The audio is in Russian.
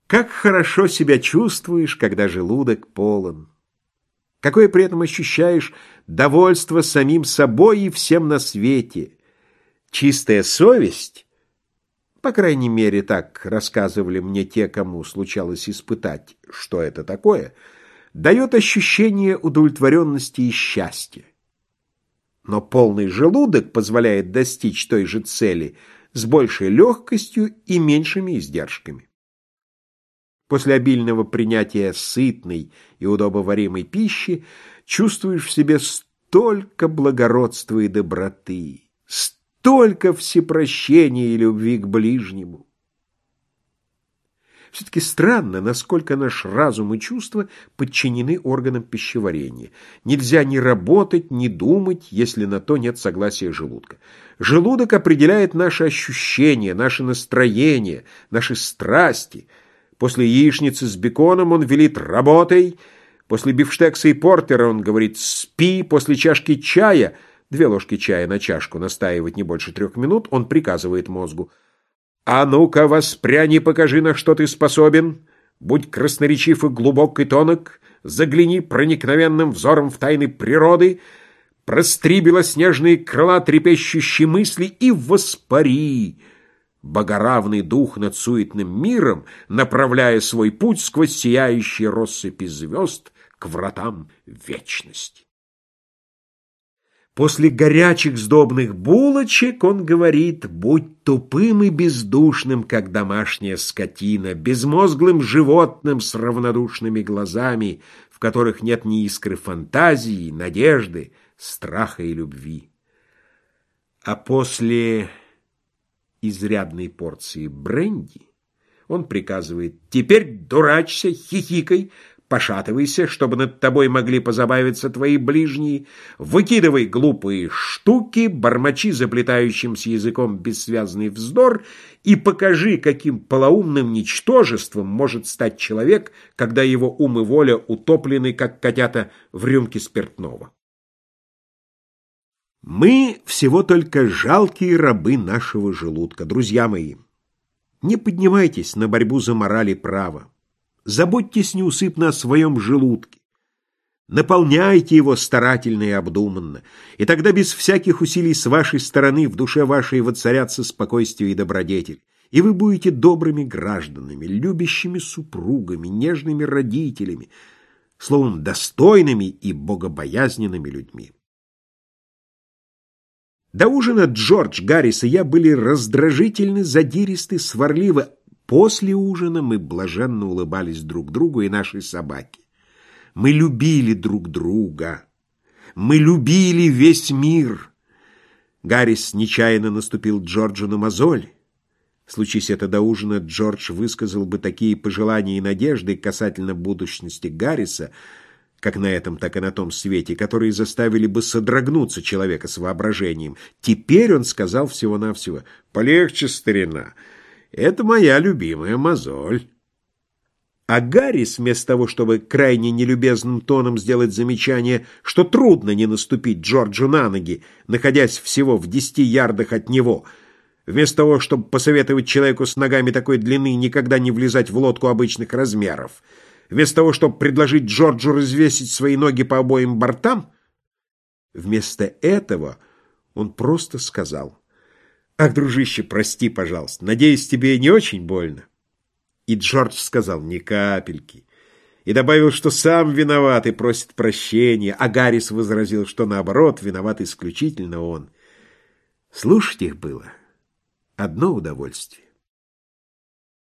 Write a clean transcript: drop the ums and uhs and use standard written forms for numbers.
Как хорошо себя чувствуешь, когда желудок полон. Какое при этом ощущаешь довольство самим собой и всем на свете. Чистая совесть, по крайней мере, так рассказывали мне те, кому случалось испытать, что это такое, дает ощущение удовлетворенности и счастья. Но полный желудок позволяет достичь той же цели с большей легкостью и меньшими издержками. После обильного принятия сытной и удобоваримой пищи чувствуешь в себе столько благородства и доброты, столько всепрощения и любви к ближнему. Все-таки странно, насколько наш разум и чувства подчинены органам пищеварения. Нельзя ни работать, ни думать, если на то нет согласия желудка. Желудок определяет наши ощущения, наше настроение, наши страсти. После яичницы с беконом он велит «работай», после бифштекса и портера он говорит «спи», после чашки чая, 2 ложки чая на чашку, настаивать не больше 3 минут, он приказывает мозгу «А ну-ка, воспряни, покажи, на что ты способен, будь красноречив и глубок и тонок, загляни проникновенным взором в тайны природы, простри белоснежные крыла трепещущей мысли и воспари». Богоравный дух над суетным миром, направляя свой путь сквозь сияющие россыпи звезд к вратам вечности. После горячих сдобных булочек он говорит: «Будь тупым и бездушным, как домашняя скотина, безмозглым животным с равнодушными глазами, в которых нет ни искры фантазии, надежды, страха и любви». А после изрядной порции бренди он приказывает: «Теперь дурачься, хихикай, пошатывайся, чтобы над тобой могли позабавиться твои ближние, выкидывай глупые штуки, бормочи заплетающимся языком бессвязный вздор и покажи, каким полоумным ничтожеством может стать человек, когда его ум и воля утоплены, как котята, в рюмке спиртного». Мы всего только жалкие рабы нашего желудка, друзья мои. Не поднимайтесь на борьбу за мораль и право. Заботьтесь неусыпно о своем желудке. Наполняйте его старательно и обдуманно, и тогда без всяких усилий с вашей стороны в душе вашей воцарятся спокойствие и добродетель, и вы будете добрыми гражданами, любящими супругами, нежными родителями, словом, достойными и богобоязненными людьми. До ужина Джордж, Гаррис и я были раздражительны, задиристы, сварливы. После ужина мы блаженно улыбались друг другу и нашей собаке. Мы любили друг друга. Мы любили весь мир. Гаррис нечаянно наступил Джорджу на мозоль. Случись это до ужина, Джордж высказал бы такие пожелания и надежды касательно будущности Гарриса, как на этом, так и на том свете, которые заставили бы содрогнуться человека с воображением. Теперь он сказал всего-навсего: «Полегче, старина, это моя любимая мозоль». А Гаррис, вместо того, чтобы крайне нелюбезным тоном сделать замечание, что трудно не наступить Джорджу на ноги, находясь всего в 10 ярдах от него, вместо того, чтобы посоветовать человеку с ногами такой длины никогда не влезать в лодку обычных размеров, вместо того, чтобы предложить Джорджу развесить свои ноги по обоим бортам, вместо этого он просто сказал: «Ах, дружище, прости, пожалуйста, надеюсь, тебе не очень больно?» И Джордж сказал: «Ни капельки», и добавил, что сам виноват и просит прощения, а Гаррис возразил, что наоборот, виноват исключительно он. Слушать их было одно удовольствие.